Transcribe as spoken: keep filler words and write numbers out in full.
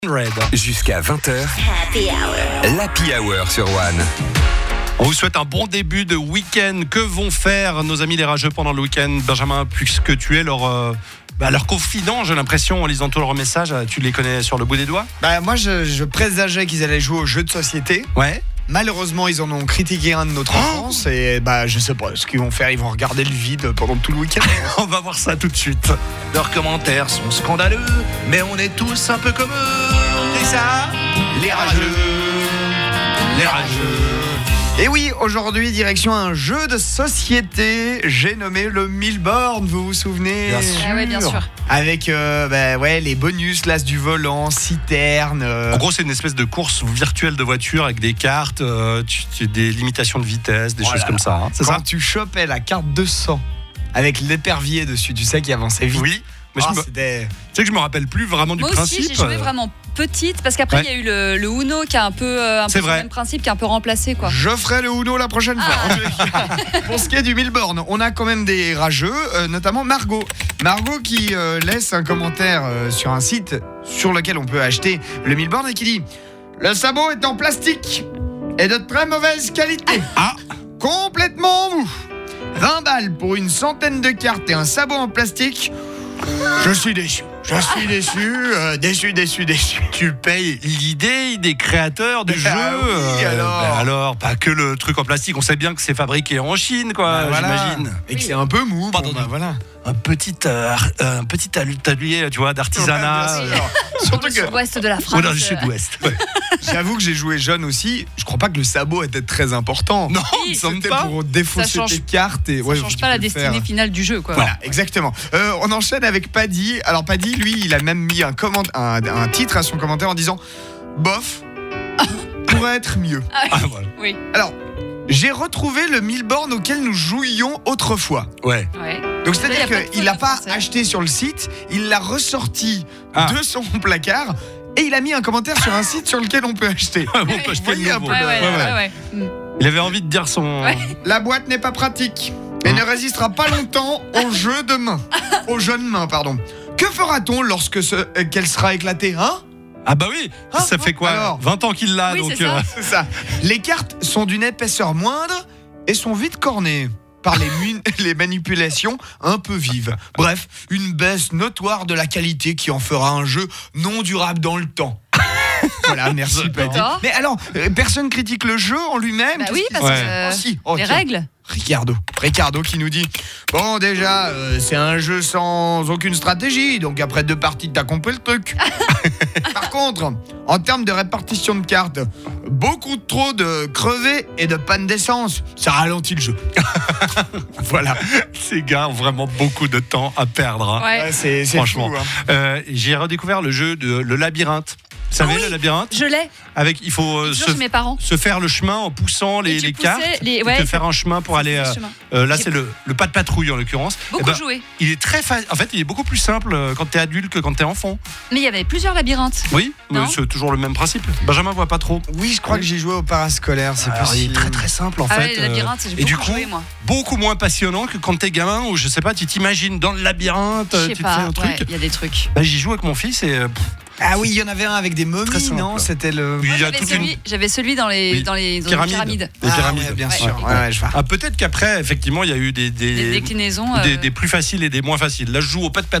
Red. Jusqu'à vingt heures, Happy Hour. l'Happy Hour sur One. On vous souhaite un bon début de week-end. Que vont faire nos amis les rageux pendant le week-end, Benjamin, puisque tu es leur, euh, bah, leur confident, j'ai l'impression, en lisant tous leurs messages. Tu les connais sur le bout des doigts? Bah moi je, je présageais qu'ils allaient jouer aux jeux de société. Ouais. Malheureusement ils en ont critiqué un de notre enfance et bah je sais pas ce qu'ils vont faire, ils vont regarder le vide pendant tout le week-end. On va voir ça tout de suite. Leurs commentaires sont scandaleux, mais on est tous un peu comme eux. Et ça, les rageux, les rageux. Et oui, aujourd'hui direction un jeu de société, j'ai nommé le mille bornes, vous vous souvenez? Bien sûr. Ah ouais, bien sûr. Avec euh, bah, ouais, les bonus, l'as du volant, citerne. euh, En gros, c'est une espèce de course virtuelle de voiture avec des cartes, euh, tu- tu- des limitations de vitesse, des Oh choses là comme ça. hein. C'est Quand ça? tu chopais la carte deux cents avec l'épervier dessus, tu sais qui avançait vite. Oui. Mais Ah, je me- tu c'était... sais que je me rappelle plus vraiment du Moi principe. aussi, j'ai joué vraiment petite parce qu'après Ouais. il y a eu le, le Uno qui a un peu, euh, un C'est peu vrai. le même principe, qui a un peu remplacé quoi. Je ferai le Uno la prochaine fois. En tous les cas, Pour ce qui est du mille bornes, on a quand même des rageux, euh, notamment Margot. Margot qui euh, laisse un commentaire euh, sur un site sur lequel on peut acheter le mille bornes et qui dit « Le sabot est en plastique et de très mauvaise qualité. Ah. Complètement mou. vingt balles pour une centaine de cartes et un sabot en plastique. Je suis déçu. Je suis déçu, euh, déçu, déçu, déçu. Tu payes l'idée des créateurs du Ah jeu. oui, alors. ben alors, pas que le truc en plastique. On sait bien que c'est fabriqué en Chine, quoi, Bah, voilà. j'imagine. Et que c'est un peu mou. Pardon. Bon, bah, voilà. Un petit, euh, ar- un petit atelier, tu vois, d'artisanat. Ouais, bien euh, sûr. Dans Surtout le que sud-ouest de la ou France. dans le euh, sud-ouest. Ouais. j'avoue que j'ai joué jeune aussi. Je crois pas que le sabot était très important. Non, Oui, il me semble C'était pas. pour défausser Ça change- tes cartes et Ça ouais, change tu pas peux la le destinée faire. finale du jeu quoi. Voilà, exactement. Euh, on enchaîne avec Paddy. Alors Paddy, lui, il a même mis un, comment- un, un titre à son commentaire en disant « Bof, pourrait être mieux Ah, voilà. Oui. ». Alors, j'ai retrouvé le mille bornes auquel nous jouions autrefois. Ouais. Ouais. Donc Là, y c'est-à-dire a pas de qu'il l'a faute pas français. acheté sur le site, il l'a ressorti Ah. de son placard et il a mis un commentaire sur un site sur lequel on peut acheter. On peut acheter voyez le un nouveau. peu Ouais, ouais, Ouais, ouais, ouais. ouais. Mm. Il avait envie de dire son. Ouais. La boîte n'est pas pratique et ne résistera pas longtemps au jeu de main. Aux jeunes mains, pardon. Que fera-t-on lorsque ce, euh, qu'elle sera éclatée, hein? Ah bah oui, Ah, ça fait quoi alors vingt ans qu'il l'a, Oui, donc. c'est ça. C'est ça. Les cartes sont d'une épaisseur moindre et sont vite cornées par les, mu- les manipulations un peu vives. Bref, une baisse notoire de la qualité qui en fera un jeu non durable dans le temps. Voilà, merci Paddy. D'accord. Mais alors, euh, personne critique le jeu en lui-même. Bah qu'est-ce oui, qui parce se que passe euh, Ah, si. Oh, les tiens. règles. Ricardo. Ricardo qui nous dit bon, déjà, euh, c'est un jeu sans aucune stratégie, donc après deux parties, t'as compris le truc. Par contre, en termes de répartition de cartes, beaucoup trop de crevés et de panne d'essence, ça ralentit le jeu. Voilà. Ces gars ont vraiment beaucoup de temps à perdre. hein. Ouais. Ouais, c'est c'est Franchement. fou, hein. Euh, j'ai redécouvert le jeu de le labyrinthe. Vous savez, Ah oui. le labyrinthe Je l'ai. avec il faut euh, Toujours se, chez mes parents. se faire le chemin en poussant les, Et tu les poussais cartes les- et ouais, te c'est- faire un chemin pour aller Le euh, chemin. euh, là J'ai- c'est le, le pas de patrouille en l'occurrence. Beaucoup Eh ben, joué. il est très fa- en fait il est beaucoup plus simple euh, quand t'es adulte que quand t'es enfant. Mais il y avait plusieurs labyrinthes. Oui, mais Non. c'est toujours le même principe. Benjamin voit pas trop. Oui, je crois que j'ai joué au parascolaire, c'est Alors, il est possible. très très simple en Ah fait. ouais, les euh, labyrinthes, j'ai et du beaucoup coup, joué moi. beaucoup moins passionnant que quand t'es gamin ou je sais pas, tu t'imagines dans le labyrinthe, Je euh, sais tu te fais pas, un ouais, truc. il y a des trucs. Bah, j'y joue avec mon fils et euh, pff, Ah oui, il y en avait un avec des Très momies, simple. non? C'était le... il y a J'avais toute celui, une j'avais celui dans les, Oui. dans les, dans les pyramide. pyramides. Des Ah pyramides. ouais, bien Ouais. sûr. Ouais, ouais, je vois. Ah, peut-être qu'après, effectivement, il y a eu des, des, Des déclinaisons. des, euh, des plus faciles et des moins faciles. Là, je joue au pas de